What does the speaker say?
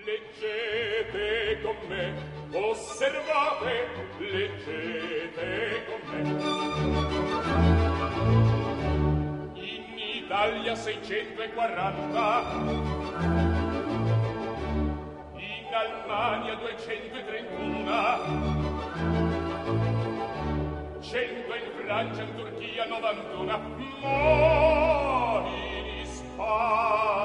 Leggete con me, osservate, leggete con me. In Italia 640, in Almania 231, 100 in Francia, in Turchia 91, ma in Spagna